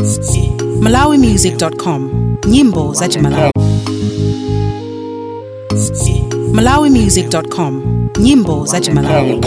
malawimusic.com. Nyimbo za Malawi. malawimusic.com. Nyimbo za Malawi.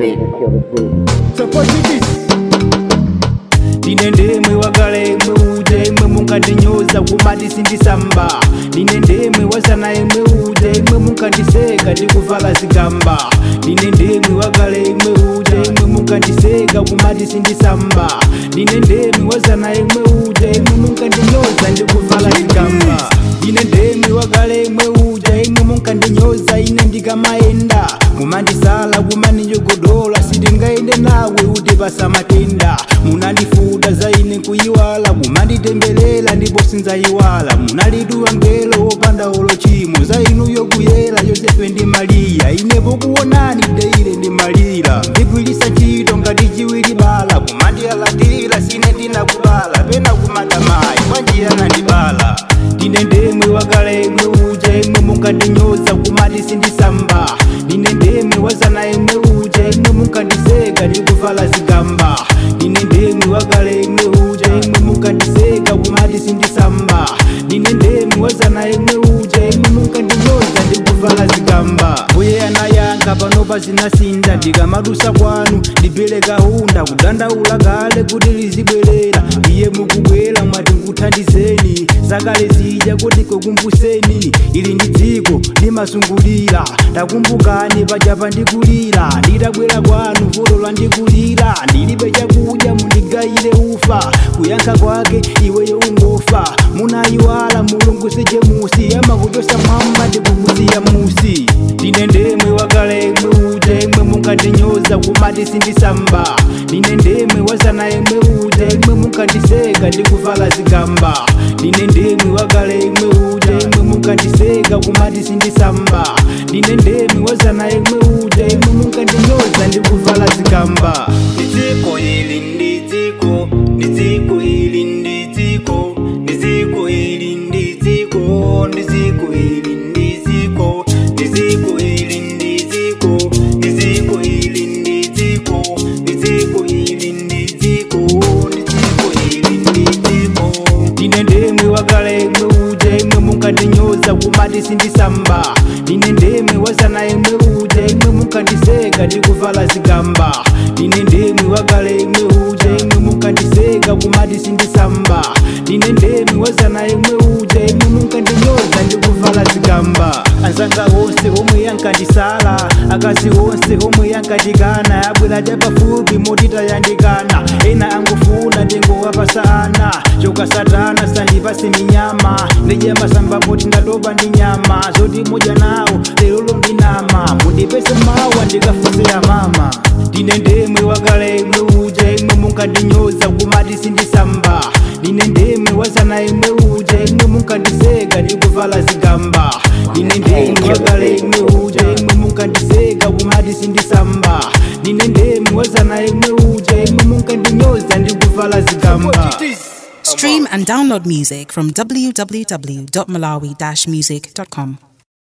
Dinendemwe wakale mwe uje mwe munkandinyoza kumati sindisamba. Dinendemwe wasana mwe uje mwe munkandiseka ndikuvala zigamba. Dinendemwe wakale mwe uje mwe munkandiseka kumati sindisamba. Dinendemwe wasana mwe uje mwe munkandinyoza ndikuvala zigamba. Dinendemwe wakale mwe uje mwe munkandinyoza ine ndikamaenda. Mumandisala kumandiyogodola sindingaende nawe utipasa matenda. Munandifuda zaine kuyiwala kumanditembelela ndipo sinzayiwala. Munaliduwa ngelo opanda olochimo zainu yokuyela Yosefe ndi Mariya. Inepo kuonani deile ndi malira ndigwilisa ntchito ngati chiwiri bala kumandiyalatira sine ndinakubala pena kumadamayi kwanjiyana ndibala. Dinendemwe wakale mwe uje mwe munkandinyoza kumati sindisamba. Dinendemwe wasana mwe uje mwe munkandiseka ndikuvala zigamba. Dinendemwe wakale mwe uje mwe munkandiseka kumati sindisamba. Dinendemwe wasana mwe uje mwe munkandinyoza ndikuvala zigamba. Uye anayankha panopa zinasinda ndikamadusa kwanu ndipeleka hunda kudandaula kale kuti lizibwerera. Iye mukubwera mwati nkuthandizeni zakale zija kuti kukumbuseni. Ili ndi dziko limasungulira takumbukani pajapa ndikulira. Nditabwera kwanu volo landikulira ndilibe chakudya mundigayire ufa. Kuyankha kwake iweyo ungofa. Munayiwala mulungu sijemusi amakutosa mwamba ndikukusiya musi. Dinendemwe wakale mwe uje mwe munkandinyoza kumati sindisamba. Dinendemwe wasana mwe uje mwe munkandiseka ndikuvala zigamba. Dinendemwe wakale mwe uje mwe munkandiseka kumati sindisamba. Dinendemwe wasana mwe uje mwe munkandinyoza ndikuvala zigamba. Niziko ili ndiziko, niziko ili ndiziko, niziko ili ndiziko, niziko ili ndiziko, niziko ili ndiziko, niziko ili ndiziko, niziko ili ndiziko, niziko ili ndiziko. Dinendemwe wakale mwe uje mwe munkandinyoza kumati sindisamba. Dinendemwe wasana mwe uje mwe munkandiseka ndikuvala zigamba. Dinendemwe wakale mwe uje mwe munkandiseka kumati sindisamba. Dinendemwe wasana mwe uje mwe munkandinyoza ndikuvala zigamba. Anzanga onse omwe yankandisala akazi onse omwe yankandikana. Abwera chapafupi motita yandikana. Ena angofuna ndingowapasana choka satana sandipase minyama. Ndijamba sambapo tindatopa ndi nyama zoti moja nawo lero ndinama. Mundipese mawa ndikafusira mama. Dinendemwe wakale mwe uje mwe munkandinyoza kumati sindisamba. Dinendemwe wasana mwe uje mwe munkandiseka ndikuvala zigamba. Dinendemwe wakale mwe uje mwe munkandiseka kumati sindisamba. Dinendemwe wasana mwe uje mwe munkandinyoza ndikuvala zigamba. Stream and download music from www.malawi-music.com.